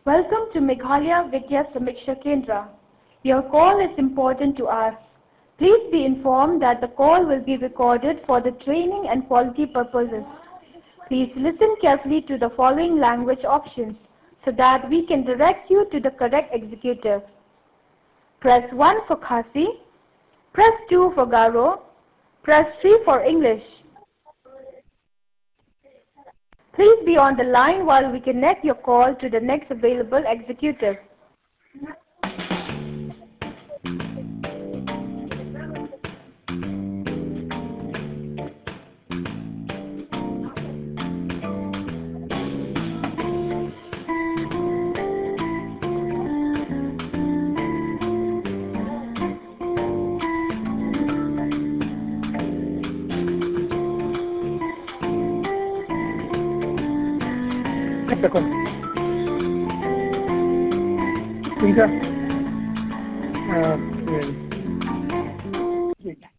Welcome to Meghalaya Vidya Samiksha Kendra. Your call is important to us. Please be informed that the call will be recorded for the training and quality purposes. Please listen carefully to the following language options so that we can direct you to the correct executive. Press 1 for Khasi, press 2 for Garo, press 3 for English. Please be on the line while we connect your call to the next available executive. Second. Tinka. Wait.